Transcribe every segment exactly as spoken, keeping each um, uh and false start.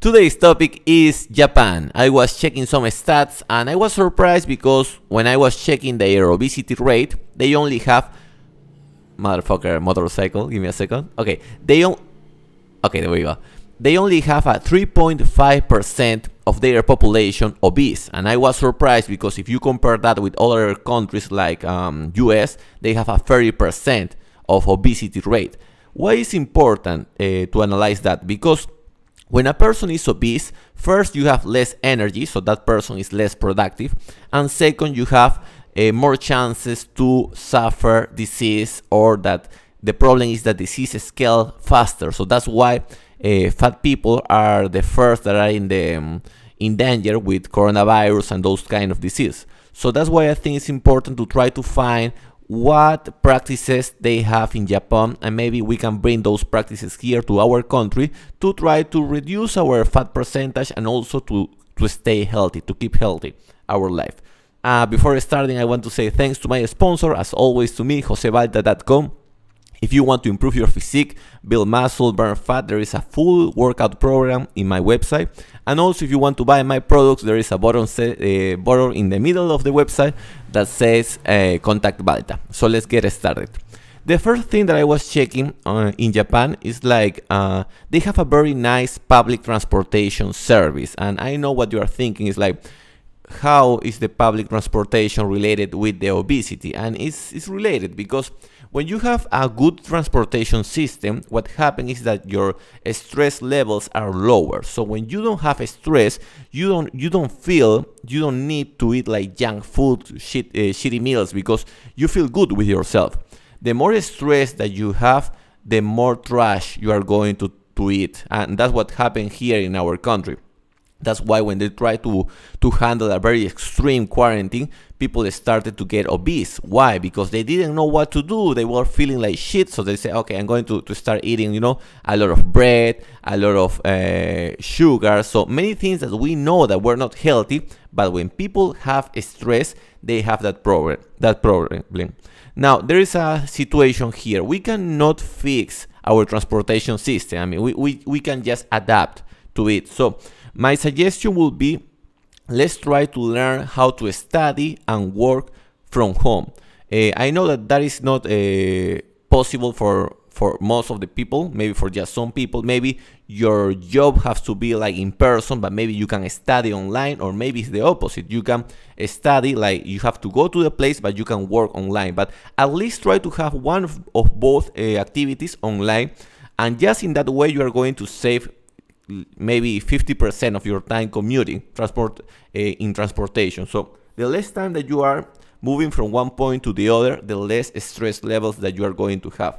Today's topic is Japan. I was checking some stats and I was surprised because when I was checking their obesity rate, they only have motherfucker motorcycle. Give me a second. Okay, they on okay, there we go. They only have a three point five percent of their population obese, and I was surprised because if you compare that with other countries like um, U S, they have a thirty percent of obesity rate. Why is important uh, to analyze that? Because when a person is obese, first you have less energy, so that person is less productive, and second you have uh, more chances to suffer disease, or that the problem is that disease scale faster. So that's why uh, fat people are the first that are in the um, in danger with coronavirus and those kind of disease. So that's why I think it's important to try to find what practices they have in Japan, and maybe we can bring those practices here to our country to try to reduce our fat percentage and also to to stay healthy, to keep healthy our life. Uh, before starting, I want to say thanks to my sponsor, as always, to me, jose balta dot com. If you want to improve your physique, build muscle, burn fat, there is a full workout program in my website. And also, if you want to buy my products, there is a button, uh, button in the middle of the website that says uh, Contact Balta. So let's get started. The first thing that I was checking uh, in Japan is like uh, they have a very nice public transportation service. And I know what you are thinking is like, how is the public transportation related with the obesity? And it's, it's related because when you have a good transportation system, what happens is that your stress levels are lower. So when you don't have stress, you don't you don't feel you don't need to eat like junk food, shit, uh, shitty meals, because you feel good with yourself. The more stress that you have, the more trash you are going to, to eat, and that's what happened here in our country. That's why when they try to, to handle a very extreme quarantine, people started to get obese. Why? Because they didn't know what to do. They were feeling like shit. So they say, okay, I'm going to, to start eating, you know, a lot of bread, a lot of uh, sugar. So many things that we know that were not healthy. But when people have stress, they have that problem. That problem. Now, there is a situation here. We cannot fix our transportation system. I mean, we, we, we can just adapt to it. So my suggestion would be, let's try to learn how to study and work from home. Uh, I know that that is not uh, possible for, for most of the people, maybe for just some people. Maybe your job has to be like in person, but maybe you can study online, or maybe it's the opposite. You can study, like you have to go to the place, but you can work online. But at least try to have one of, of both uh, activities online, and just in that way you are going to save maybe fifty percent of your time commuting transport uh, in transportation. So the less time that you are moving from one point to the other, the less stress levels that you are going to have.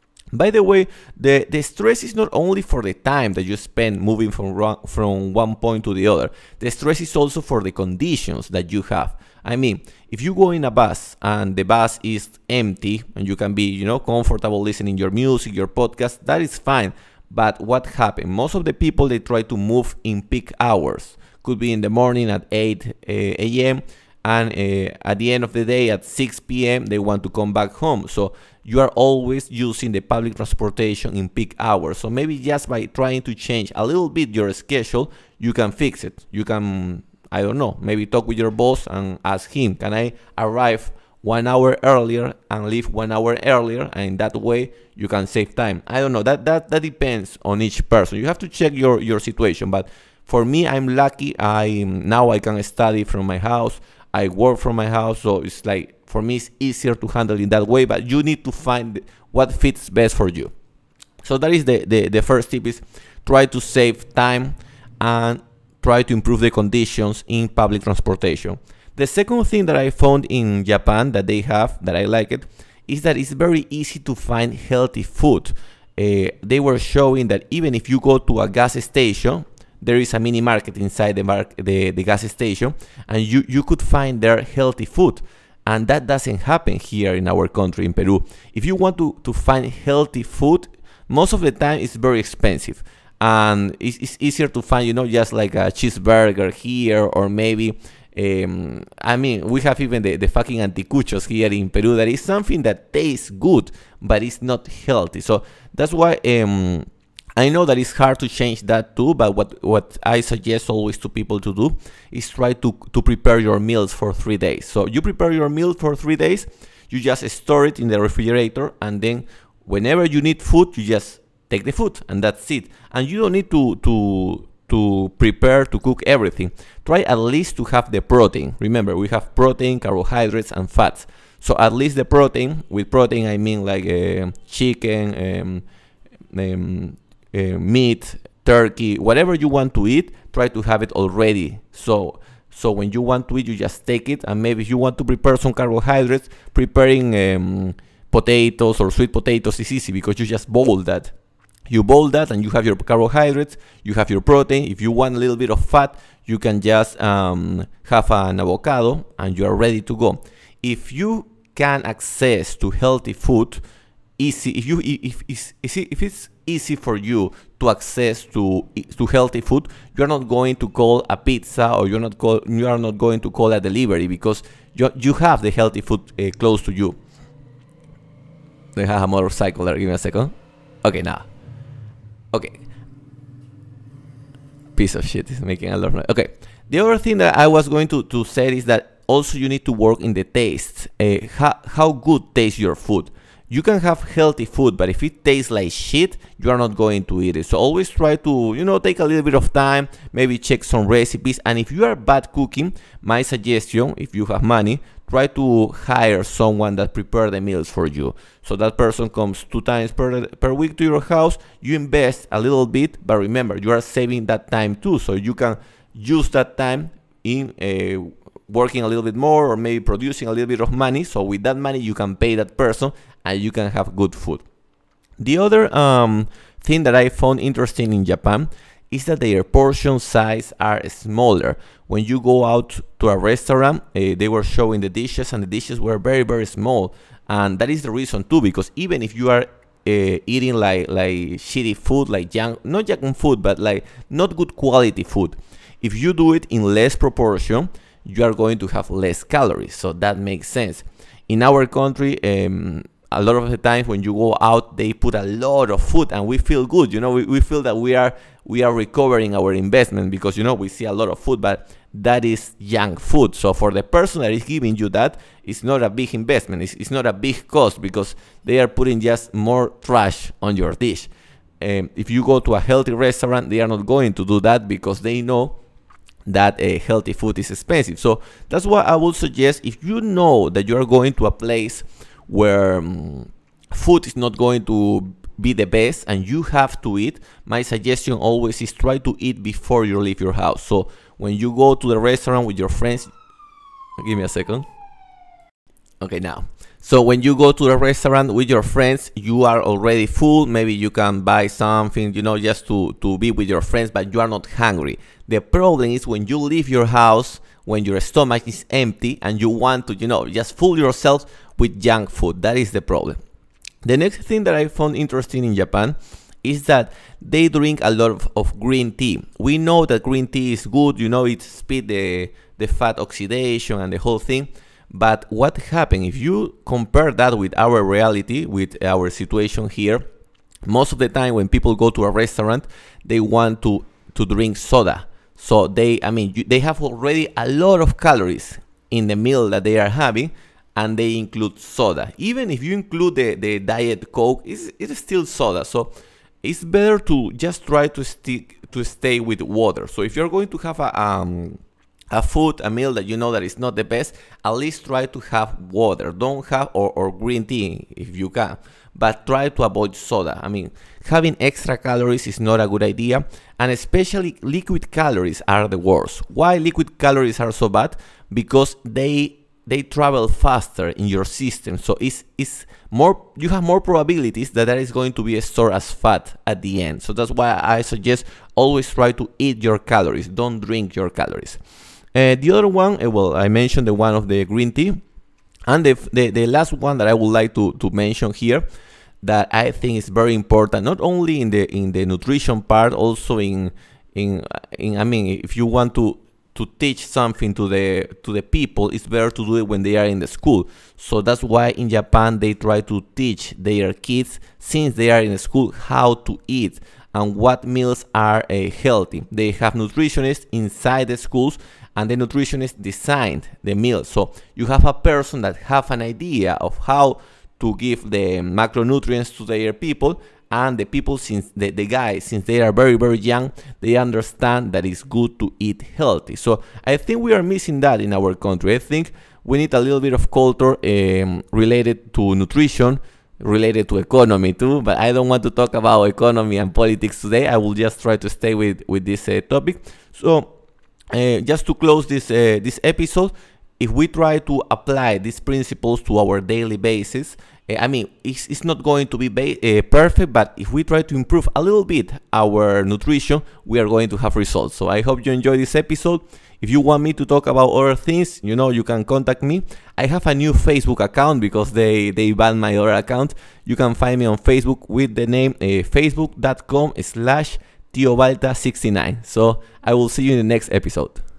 By the way, the, the stress is not only for the time that you spend moving from, from one point to the other. The stress is also for the conditions that you have. I mean, if you go in a bus and the bus is empty and you can be, you know, comfortable listening your music, your podcast, that is fine. But what happened? Most of the people, they try to move in peak hours. Could be in the morning at eight a m and uh, at the end of the day at six p m they want to come back home. So you are always using the public transportation in peak hours. So maybe just by trying to change a little bit your schedule, you can fix it. You can, I don't know, maybe talk with your boss and ask him, can I arrive one hour earlier and leave one hour earlier, and in that way you can save time. I don't know, that that that depends on each person. You have to check your your situation. But for me, I'm lucky. I now I can study from my house, I work from my house, so it's like, for me it's easier to handle in that way. But you need to find what fits best for you. So that is the the, the first tip, is try to save time and try to improve the conditions in public transportation. The second thing that I found in Japan that they have, that I like it, is that it's very easy to find healthy food. Uh, they were showing that even if you go to a gas station, there is a mini market inside the, mar the, the gas station, and you, you could find there healthy food. And that doesn't happen here in our country, in Peru. If you want to, to find healthy food, most of the time it's very expensive. And it's, it's easier to find, you know, just like a cheeseburger here, or maybe Um, I mean, we have even the, the fucking anticuchos here in Peru. That is something that tastes good, but it's not healthy. So that's why um, I know that it's hard to change that too, but what, what I suggest always to people to do is try to, to prepare your meals for three days. So you prepare your meal for three days, you just store it in the refrigerator, and then whenever you need food, you just take the food, and that's it. And you don't need to, to, to prepare to cook everything. Try at least to have the protein. Remember, we have protein, carbohydrates, and fats. So at least the protein, with protein I mean like uh, chicken, um, um, uh, meat, turkey, whatever you want to eat, try to have it already. So so when you want to eat, you just take it. And maybe if you want to prepare some carbohydrates, preparing um, potatoes or sweet potatoes is easy because you just boil that. You boil that and you have your carbohydrates, you have your protein. If you want a little bit of fat, you can just um, have an avocado and you are ready to go. If you can access to healthy food, easy. If you if if, if it's easy for you to access to to healthy food, you are not going to call a pizza, or you're not call you are not going to call a delivery, because you you have the healthy food uh, close to you. They have a motorcycle there. Give me a second. Okay, now. Okay. Piece of shit is making a lot of noise. Okay. The other thing that I was going to to say is that also you need to work in the taste. Uh, how how good tastes your food. You can have healthy food, but if it tastes like shit, you are not going to eat it. So always try to, you know, take a little bit of time, maybe check some recipes. And if you are bad cooking, my suggestion, if you have money, try to hire someone that prepare the meals for you. So that person comes two times per, per week to your house. You invest a little bit, but remember, you are saving that time too. So you can use that time in uh, working a little bit more, or maybe producing a little bit of money. So with that money, you can pay that person and you can have good food. The other um, thing that I found interesting in Japan is that their portion size are smaller. When you go out to a restaurant, uh, they were showing the dishes, and the dishes were very, very small. And that is the reason too, because even if you are uh, eating like like shitty food, like junk, not junk food, but like not good quality food, if you do it in less proportion, you are going to have less calories. So that makes sense. In our country, um, a lot of the times when you go out, they put a lot of food, and we feel good. You know, we, we feel that we are we are recovering our investment, because, you know, we see a lot of food, but that is junk food. So for the person that is giving you that, it's not a big investment. It's, it's not a big cost, because they are putting just more trash on your dish. Um, if you go to a healthy restaurant, they are not going to do that, because they know that a uh, healthy food is expensive. So that's why I would suggest, if you know that you are going to a place where um, food is not going to be the best and you have to eat, my suggestion always is try to eat before you leave your house. So when you go to the restaurant with your friends, give me a second. Okay, now. So when you go to the restaurant with your friends, you are already full. Maybe you can buy something, you know, just to, to be with your friends, but you are not hungry. The problem is when you leave your house, when your stomach is empty and you want to, you know, just fool yourself with junk food. That is the problem. The next thing that I found interesting in Japan is that they drink a lot of, of green tea. We know that green tea is good, you know, it speeds the, the fat oxidation and the whole thing. But what happens if you compare that with our reality, with our situation here? Most of the time when people go to a restaurant, they want to, to drink soda. So they, I mean, you, they have already a lot of calories in the meal that they are having, and they include soda. Even if you include the, the Diet Coke, it's, it's still soda. So it's better to just try to stick to stay with water. So if you're going to have a um a food, a meal that you know that is not the best, at least try to have water. Don't have or, or green tea if you can, but try to avoid soda. I mean, having extra calories is not a good idea, and especially liquid calories are the worst. Why liquid calories are so bad? Because they they travel faster in your system, so it's, it's more, you have more probabilities that that is going to be stored as fat at the end. So that's why I suggest always try to eat your calories, don't drink your calories. Uh, the other one, uh, well, I mentioned the one of the green tea, and the, the, the last one that I would like to, to mention here, that I think is very important, not only in the in the nutrition part, also in in in I mean, if you want to to teach something to the to the people, it's better to do it when they are in the school. So that's why in Japan they try to teach their kids, since they are in school, how to eat. and what meals are uh, healthy. They have nutritionists inside the schools, and the nutritionist designed the meal. So you have a person that have an idea of how to give the macronutrients to their people, and the people, since the, the guys, since they are very, very young, they understand that it's good to eat healthy. So I think we are missing that in our country. I think we need a little bit of culture um, related to nutrition, related to economy too, but I don't want to talk about economy and politics today. I will just try to stay with, with this uh, topic. So uh, just to close this, uh, this episode, if we try to apply these principles to our daily basis, uh, I mean, it's, it's not going to be ba- uh, perfect, but if we try to improve a little bit our nutrition, we are going to have results. So I hope you enjoy this episode. If you want me to talk about other things, you know, you can contact me. I have a new Facebook account because they, they banned my other account. You can find me on Facebook with the name uh, facebook.com slash tiobalta69. So I will see you in the next episode.